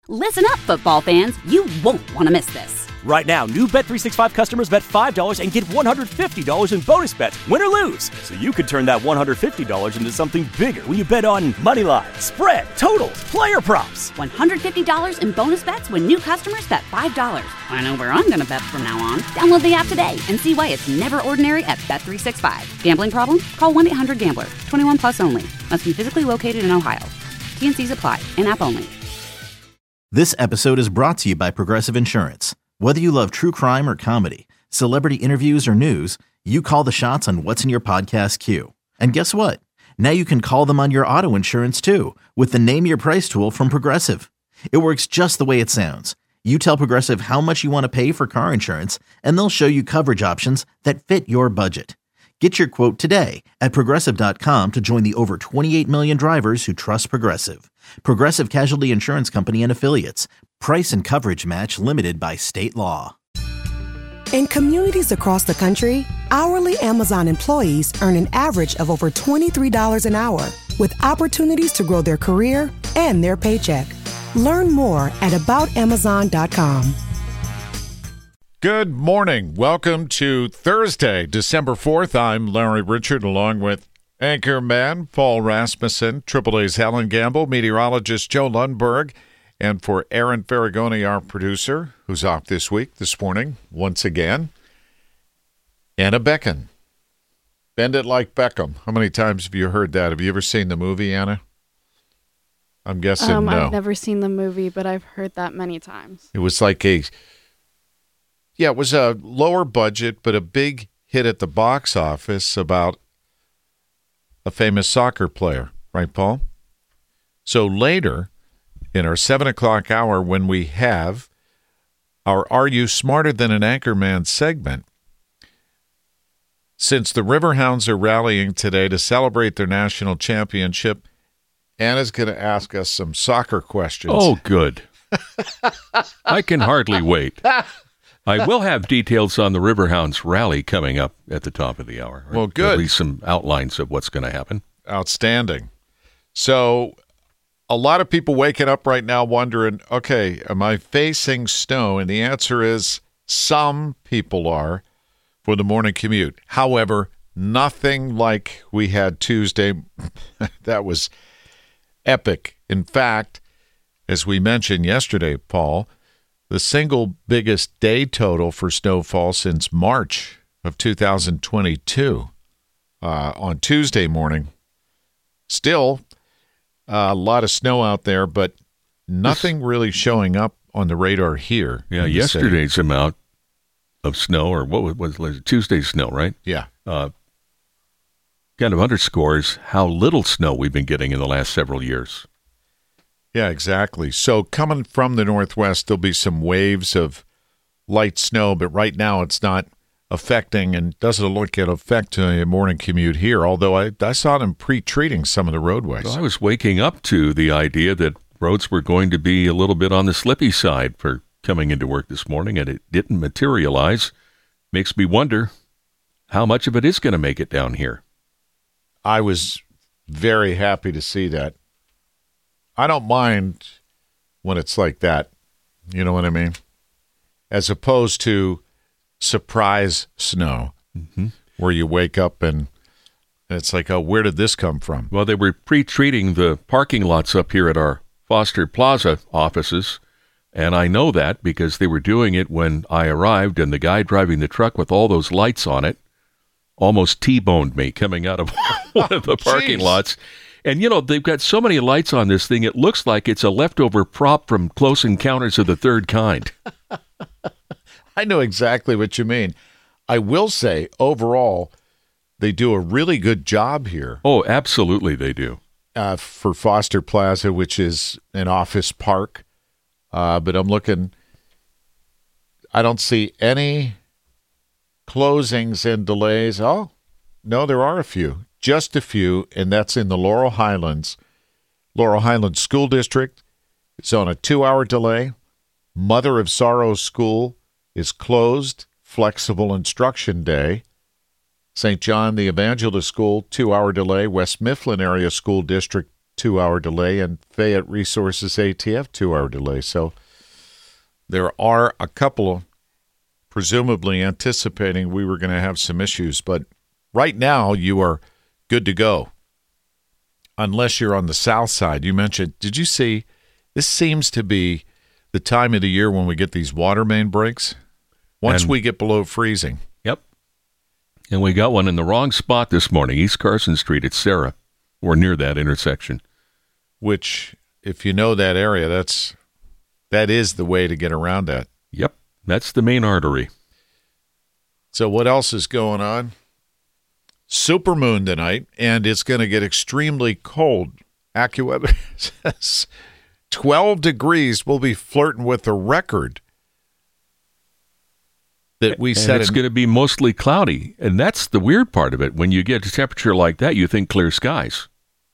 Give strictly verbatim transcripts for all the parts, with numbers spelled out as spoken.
Listen up, football fans. You won't want to miss this. Right now, new Bet three sixty-five customers bet five dollars and get one hundred fifty dollars in bonus bets, win or lose. So you could turn that one hundred fifty dollars into something bigger when you bet on money line, spread, totals, player props. one hundred fifty dollars in bonus bets when new customers bet five dollars. I know where I'm going to bet from now on. Download the app today and see why it's never ordinary at Bet three sixty-five. Gambling problem? Call one eight hundred gambler. twenty-one plus only. Must be physically located in Ohio. T and C's apply. In-app only. This episode is brought to you by Progressive Insurance. Whether you love true crime or comedy, celebrity interviews or news, you call the shots on what's in your podcast queue. And guess what? Now you can call them on your auto insurance too with the Name Your Price tool from Progressive. It works just the way it sounds. You tell Progressive how much you want to pay for car insurance, and they'll show you coverage options that fit your budget. Get your quote today at Progressive dot com to join the over twenty-eight million drivers who trust Progressive. Progressive Casualty Insurance Company and Affiliates. Price and coverage match limited by state law. In communities across the country, hourly Amazon employees earn an average of over twenty-three dollars an hour, with opportunities to grow their career and their paycheck. Learn more at about amazon dot com. Good morning. Welcome to Thursday, December fourth. I'm Larry Richard, along with anchorman Paul Rasmussen, Triple A's Helen Gamble, meteorologist Joe Lundberg, and for Aaron Ferragoni, our producer, who's off this week, this morning, once again, Anna Becken. Bend it like Beckham. How many times have you heard that? Have you ever seen the movie, Anna? I'm guessing um, no. I've never seen the movie, but I've heard that many times. It was like a... Yeah, it was a lower budget, but a big hit at the box office about a famous soccer player, right, Paul? So later, in our seven o'clock hour, when we have our Are You Smarter Than an Anchorman segment, since the Riverhounds are rallying today to celebrate their national championship, Anna's going to ask us some soccer questions. Oh, good. I can hardly wait. I will have details on the Riverhounds rally coming up at the top of the hour. Well, good. At least some outlines of what's going to happen. Outstanding. So a lot of people waking up right now wondering, okay, am I facing snow? And the answer is some people are for the morning commute. However, nothing like we had Tuesday. That was epic. In fact, as we mentioned yesterday, Paul, the single biggest day total for snowfall since March of two thousand twenty-two uh, on Tuesday morning. Still uh, a lot of snow out there, but nothing really showing up on the radar here. Yeah, yesterday's city. Amount of snow, or what was, was, was it? Tuesday's snow, right? Yeah. Uh, kind of underscores how little snow we've been getting in the last several years. Yeah, exactly. So coming from the northwest, there'll be some waves of light snow, but right now it's not affecting and doesn't look like it'll affect a morning commute here, although I, I saw them pre-treating some of the roadways. Well, I was waking up to the idea that roads were going to be a little bit on the slippy side for coming into work this morning, and it didn't materialize. Makes me wonder how much of it is going to make it down here. I was very happy to see that. I don't mind when it's like that. You know what I mean? As opposed to surprise snow, mm-hmm. where you wake up and it's like, oh, where did this come from? Well, they were pre-treating the parking lots up here at our Foster Plaza offices, and I know that because they were doing it when I arrived, and the guy driving the truck with all those lights on it almost T-boned me coming out of one of the parking Jeez. lots. And, you know, they've got so many lights on this thing, it looks like it's a leftover prop from Close Encounters of the Third Kind. I know exactly what you mean. I will say, overall, they do a really good job here. Oh, absolutely they do. Uh, for Foster Plaza, which is an office park. Uh, but I'm looking, I don't see any closings and delays. Oh, no, there are a few. Just a few, and that's in the Laurel Highlands. Laurel Highlands School District is on a two-hour delay. Mother of Sorrows School is closed, flexible instruction day. Saint John the Evangelist School, two-hour delay. West Mifflin Area School District, two-hour delay, and Fayette Resources A T F two-hour delay. So there are a couple, presumably anticipating we were going to have some issues. But right now, you are good to go, unless you're on the south side. You mentioned, did you see, this seems to be the time of the year when we get these water main breaks, once And- we get below freezing. Yep. And we got one in the wrong spot this morning, East Carson Street at Sarah. We're near that intersection. Which, if you know that area, that's that is the way to get around that. Yep. That's the main artery. So what else is going on? Supermoon tonight, and it's going to get extremely cold. AccuWeather says twelve degrees. We'll be flirting with the record that we And set. it's in- going to be mostly cloudy. And that's the weird part of it. When you get a temperature like that, you think clear skies.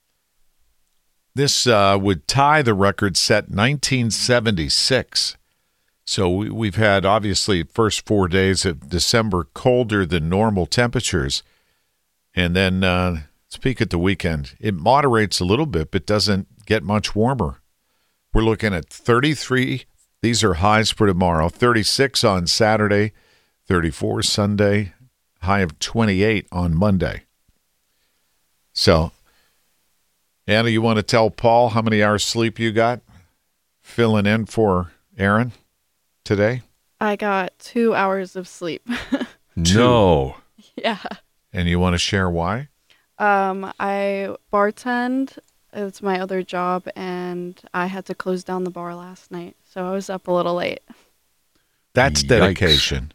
This uh, would tie the record set nineteen seventy-six. So we, we've had, obviously, first four days of December colder than normal temperatures. And then, uh, let's peek at the weekend. It moderates a little bit, but doesn't get much warmer. We're looking at thirty-three. These are highs for tomorrow. thirty-six on Saturday, thirty-four Sunday, high of twenty-eight on Monday. So, Anna, you want to tell Paul how many hours sleep you got filling in for Aaron today? I got two hours of sleep. No. Yeah. And you want to share why? Um, I bartend. It's my other job, and I had to close down the bar last night, so I was up a little late. That's Yikes. dedication.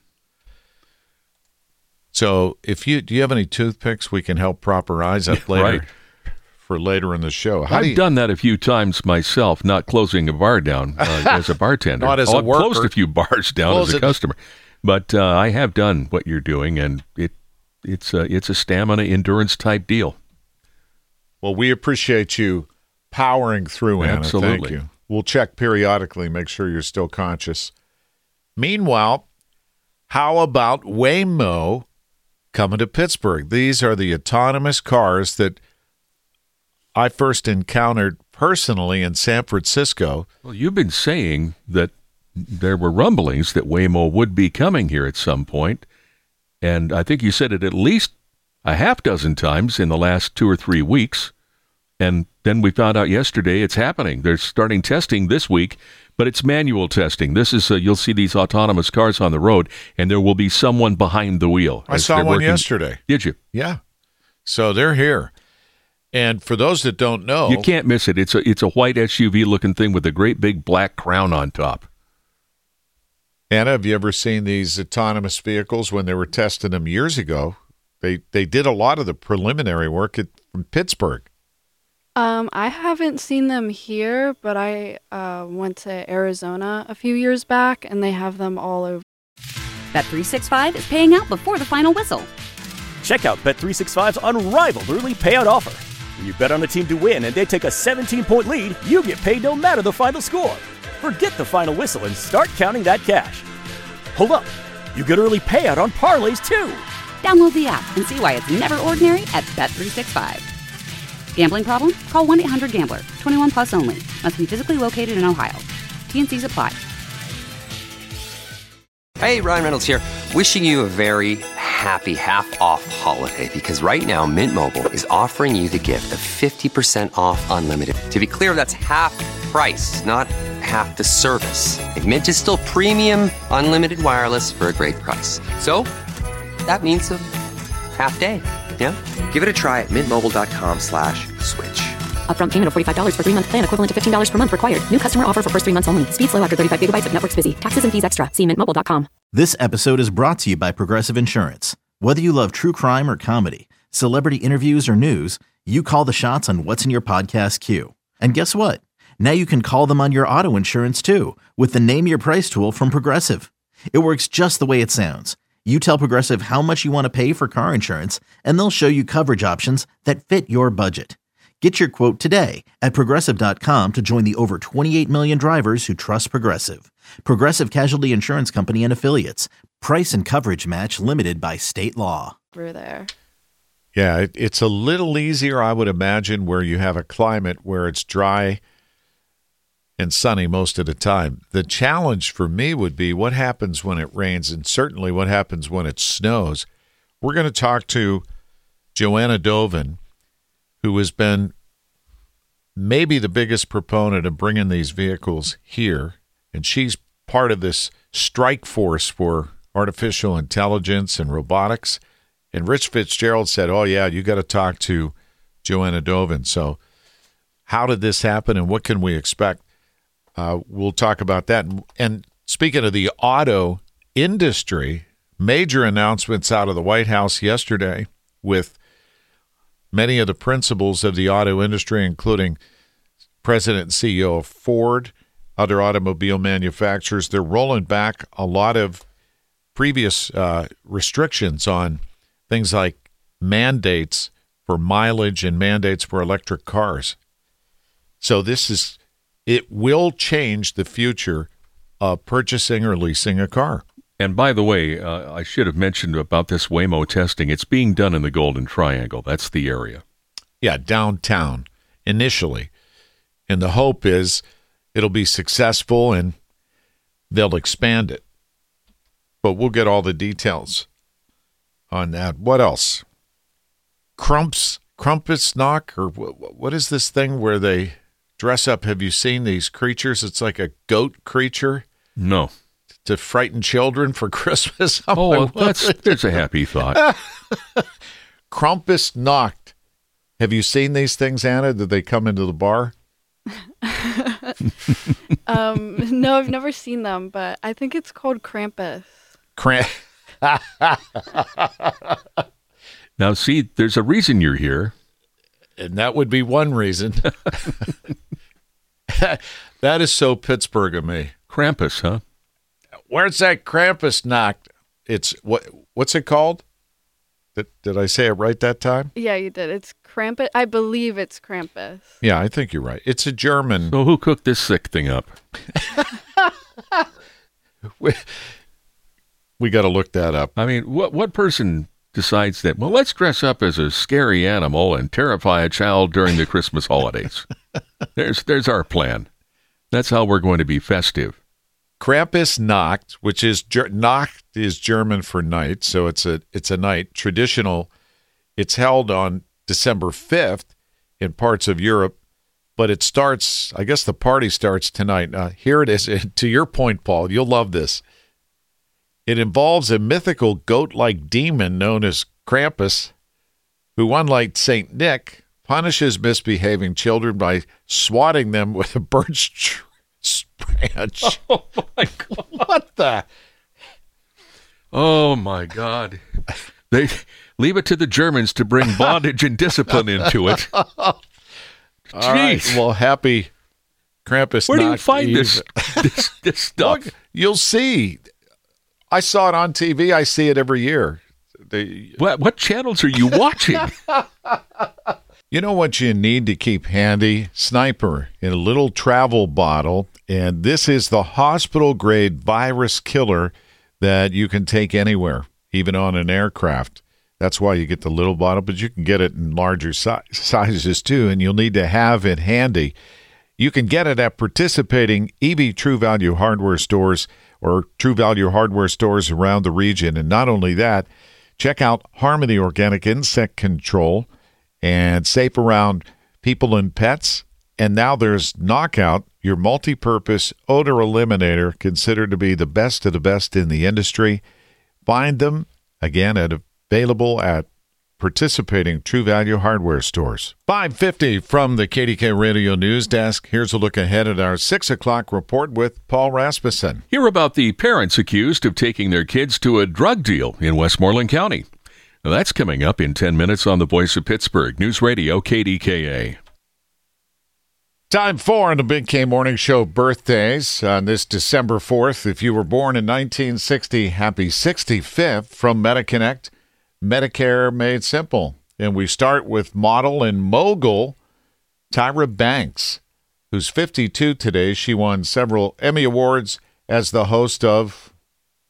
So if you do you have any toothpicks we can help prop her eyes up later Right. for later in the show? How I've do you, done that a few times myself, not closing a bar down uh, as a bartender. Not as oh, a I've closed worker. a few bars down Close as a it. customer. But uh, I have done what you're doing, and it it's a, it's a stamina endurance type deal. Well, we appreciate you powering through, Anna. Absolutely. Thank you. We'll check periodically, make sure you're still conscious. Meanwhile, how about Waymo coming to Pittsburgh? These are the autonomous cars that I first encountered personally in San Francisco. Well, you've been saying that there were rumblings that Waymo would be coming here at some point, and I think you said it at least a half dozen times in the last two or three weeks. And then we found out yesterday it's happening. They're starting testing this week, but it's manual testing. This is uh, you'll see these autonomous cars on the road, and there will be someone behind the wheel. I as saw they're one working- yesterday. Did you? Yeah. So they're here. And for those that don't know, You can't miss it. It's a it's a white S U V looking thing with a great big black crown on top. Anna, have you ever seen these autonomous vehicles when they were testing them years ago? They they did a lot of the preliminary work at from Pittsburgh. Um, I haven't seen them here, but I uh, went to Arizona a few years back, and they have them all over. Bet three sixty-five is paying out before the final whistle. Check out Bet three sixty-five's unrivaled early payout offer. When you bet on a team to win and they take a seventeen-point lead, you get paid no matter the final score. Forget the final whistle and start counting that cash. Hold up. You get early payout on parlays, too. Download the app and see why it's never ordinary at Bet three sixty-five. Gambling problem? Call one eight hundred gambler. twenty-one plus only. Must be physically located in Ohio. T N Cs apply. Hey, Ryan Reynolds here. Wishing you a very happy half-off holiday, because right now Mint Mobile is offering you the gift of fifty percent off unlimited. To be clear, that's half price, not half the service. And Mint is still premium unlimited wireless for a great price. So that means a half day. Yeah? Give it a try at mintmobile.com slash switch. Upfront payment of forty-five dollars for three-month plan, equivalent to fifteen dollars per month required. New customer offer for first three months only. Speed slow after thirty-five gigabytes if network's busy. Taxes and fees extra. See mint mobile dot com. This episode is brought to you by Progressive Insurance. Whether you love true crime or comedy, celebrity interviews or news, you call the shots on what's in your podcast queue. And guess what? Now you can call them on your auto insurance too with the Name Your Price tool from Progressive. It works just the way it sounds. You tell Progressive how much you want to pay for car insurance, and they'll show you coverage options that fit your budget. Get your quote today at Progressive dot com to join the over twenty-eight million drivers who trust Progressive. Progressive Casualty Insurance Company and Affiliates. Price and coverage match limited by state law. Over there. Yeah, it, it's a little easier, I would imagine, where you have a climate where it's dry and sunny most of the time. The challenge for me would be what happens when it rains, and certainly what happens when it snows. We're going to talk to Joanna Dovin, who has been maybe the biggest proponent of bringing these vehicles here, and she's part of this strike force for artificial intelligence and robotics. And Rich Fitzgerald said, oh, yeah, you got to talk to Joanna Dovin. So how did this happen, and what can we expect? Uh, we'll talk about that. And speaking of the auto industry, major announcements out of the White House yesterday with many of the principals of the auto industry, including President and C E O of Ford, other automobile manufacturers. They're rolling back a lot of previous uh, restrictions on things like mandates for mileage and mandates for electric cars. So this is, it will change the future of purchasing or leasing a car. And by the way, uh, I should have mentioned about this Waymo testing. It's being done in the Golden Triangle. That's the area. Yeah, downtown initially. And the hope is it'll be successful and they'll expand it. But we'll get all the details on that. What else? Crumps, Crumpus knock, or what, what is this thing where they dress up? Have you seen these creatures? It's like a goat creature. No. To frighten children for Christmas. I'm oh, like, well, that's there's a happy thought. Krampus knocked. Have you seen these things, Anna? Did they come into the bar? um, no, I've never seen them, but I think it's called Krampus. Kramp. Now, see, there's a reason you're here. And that would be one reason. That is so Pittsburgh of me. Krampus, huh? Where's that Krampus knocked? It's what? What's it called? Did, did I say it right that time? Yeah, you did. It's Krampus. I believe it's Krampus. Yeah, I think you're right. It's a German. So who cooked this sick thing up? we we got to look that up. I mean, what what person decides that, well, let's dress up as a scary animal and terrify a child during the Christmas holidays? There's there's our plan. That's how we're going to be festive. Krampus Nacht, which is Nacht is German for night, so it's a it's a night traditional. It's held on December fifth in parts of Europe, but it starts. I guess the party starts tonight. Uh, here it is. To your point, Paul, you'll love this. It involves a mythical goat-like demon known as Krampus, who, unlike Saint Nick, punishes misbehaving children by swatting them with a birch tree. Branch. Oh my God! What the? Oh my God! They leave it to the Germans to bring bondage and discipline into it. All right. Well, happy Krampus. Where do you find this, this this stuff? Look, you'll see. I saw it on T V. I see it every year. They, what what channels are you watching? You know what you need to keep handy? Sniper in a little travel bottle. And this is the hospital-grade virus killer that you can take anywhere, even on an aircraft. That's why you get the little bottle, but you can get it in larger si- sizes too, and you'll need to have it handy. You can get it at participating E V True Value hardware stores or True Value hardware stores around the region. And not only that, check out Harmony Organic Insect Control and Safe Around People and Pets. And now there's Knockout, your multi-purpose odor eliminator, considered to be the best of the best in the industry. Find them, again, at available at participating True Value hardware stores. five fifty from the K D K Radio News Desk. Here's a look ahead at our six o'clock report with Paul Rasmussen. Hear about the parents accused of taking their kids to a drug deal in Westmoreland County. Now, that's coming up in ten minutes on the Voice of Pittsburgh, News Radio K D K A. Time for on the Big K Morning Show birthdays on this December fourth. If you were born in nineteen sixty, happy sixty-fifth from MediConnect, Medicare Made Simple. And we start with model and mogul Tyra Banks, who's fifty-two today. She won several Emmy Awards as the host of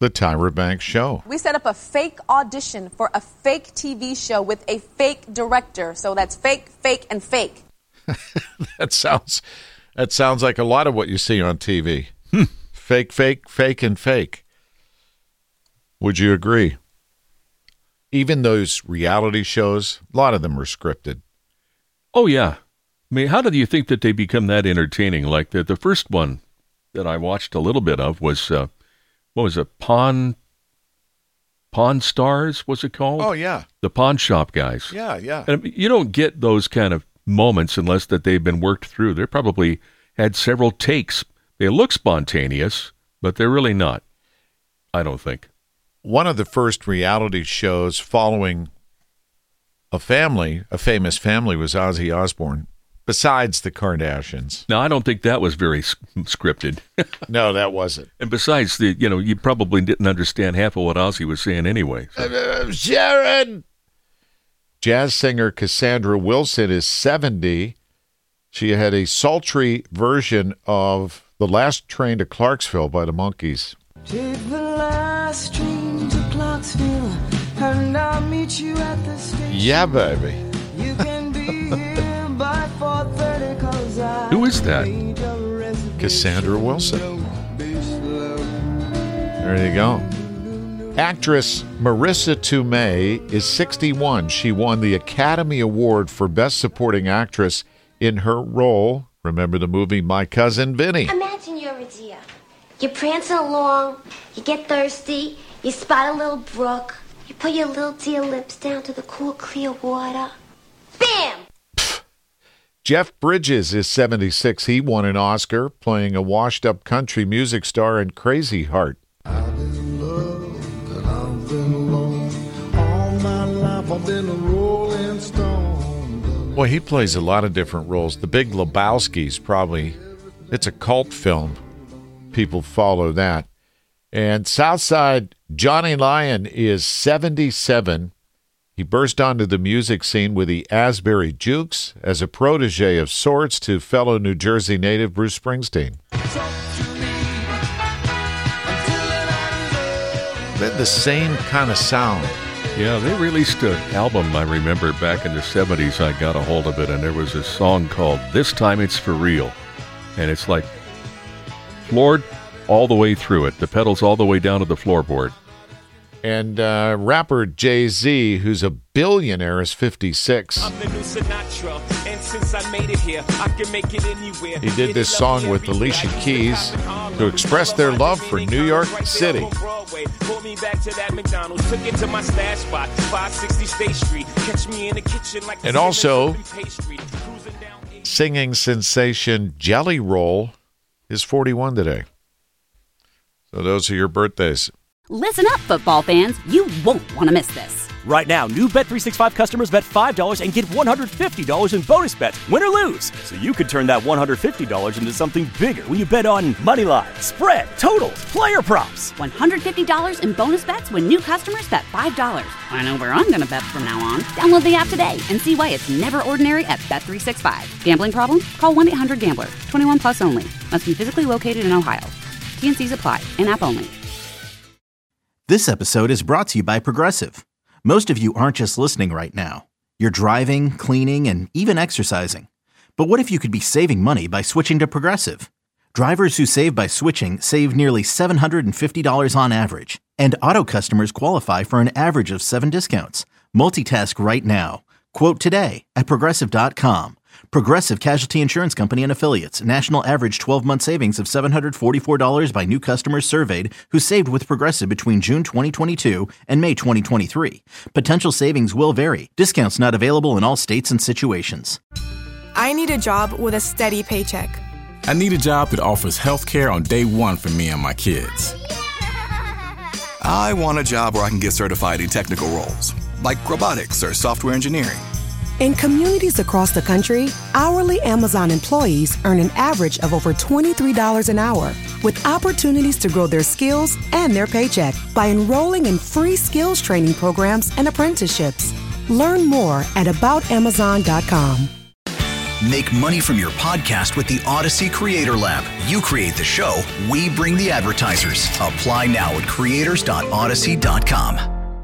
The Tyra Banks Show. We set up a fake audition for a fake T V show with a fake director. So that's fake, fake, and fake. that sounds that sounds like a lot of what you see on T V. Hmm. Fake, fake, fake, and fake. Would you agree? Even those reality shows, a lot of them are scripted. Oh, yeah. I mean, how do you think that they become that entertaining? Like the, the first one that I watched a little bit of was, uh, what was it, Pawn, Pawn Stars, was it called? Oh, yeah. The pawn shop guys. Yeah, yeah. And you don't get those kind of moments unless that they've been worked through. They probably had several takes. They look spontaneous, but they're really not, I don't think. One of the first reality shows following a family, a famous family, was Ozzy Osbourne, besides the Kardashians. No, I don't think that was very s- scripted. No, that wasn't. And besides, the you know, you probably didn't understand half of what Ozzy was saying anyway. So. Uh, Sharon! Jazz singer Cassandra Wilson is seventy. She had a sultry version of The Last Train to Clarksville by the Monkees. Take the last train to Clarksville, and I'll meet you at the station. Yeah, baby. You can be here by four thirty, 'cause I Who is that? Cassandra Wilson. There you go. Actress Marissa Tomei is sixty-one. She won the Academy Award for Best Supporting Actress in her role. Remember the movie My Cousin Vinny? Imagine you're a deer. You're prancing along, you get thirsty, you spot a little brook, you put your little deer lips down to the cool, clear water. Bam! Pfft. Jeff Bridges is seventy-six. He won an Oscar playing a washed-up country music star in Crazy Heart. I've been loved and I've been alone. All my life I've been a rolling stone. Well, he plays a lot of different roles. The Big Lebowski's probably, it's a cult film. People follow that. And Southside Johnny Lyon is seventy-seven. He burst onto the music scene with the Asbury Jukes as a protege of sorts to fellow New Jersey native Bruce Springsteen. They had the same kind of sound. Yeah, they released an album, I remember, back in the seventies. I got a hold of it, and there was a song called This Time It's For Real. And it's like floored all the way through it. The pedals all the way down to the floorboard. And uh, rapper Jay-Z, who's a billionaire, is fifty-six. I'm the new Sinatra, and since I made it here, I can make it anywhere. He did this song with Alicia Keys to express their love for New York City. And also, singing sensation Jelly Roll is forty-one today. So those are your birthdays. Listen up, football fans. You won't want to miss this. Right now, new Bet three sixty-five customers bet five dollars and get one hundred fifty dollars in bonus bets, win or lose. So you could turn that one hundred fifty dollars into something bigger when you bet on money line, spread, totals, player props. one hundred fifty dollars in bonus bets when new customers bet five dollars. I know where I'm going to bet from now on. Download the app today and see why it's never ordinary at Bet three sixty-five. Gambling problem? Call one eight hundred gambler. twenty-one plus only. Must be physically located in Ohio. T N Cs apply. In-app only. This episode is brought to you by Progressive. Most of you aren't just listening right now. You're driving, cleaning, and even exercising. But what if you could be saving money by switching to Progressive? Drivers who save by switching save nearly seven hundred fifty dollars on average. And auto customers qualify for an average of seven discounts. Multitask right now. Quote today at Progressive dot com. Progressive Casualty Insurance Company and Affiliates. National average twelve-month savings of seven hundred forty-four dollars by new customers surveyed who saved with Progressive between June twenty twenty-two and May twenty twenty-three. Potential savings will vary. Discounts not available in all states and situations. I need a job with a steady paycheck. I need a job that offers health care on day one for me and my kids. I want a job where I can get certified in technical roles, like robotics or software engineering. In communities across the country, hourly Amazon employees earn an average of over twenty-three dollars an hour, with opportunities to grow their skills and their paycheck by enrolling in free skills training programs and apprenticeships. Learn more at about amazon dot com. Make money from your podcast with the Odyssey Creator Lab. You create the show, we bring the advertisers. Apply now at creators dot odyssey dot com.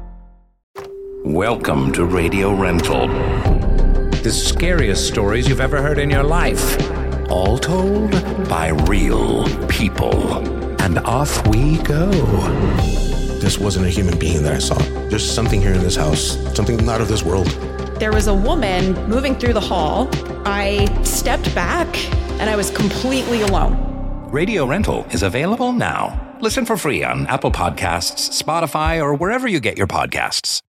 Welcome to Radio Rental. The scariest stories you've ever heard in your life. All told by real people. And off we go. This wasn't a human being that I saw. There's something here in this house, something not of this world. There was a woman moving through the hall. I stepped back and I was completely alone. Radio Rental is available now. Listen for free on Apple Podcasts, Spotify, or wherever you get your podcasts.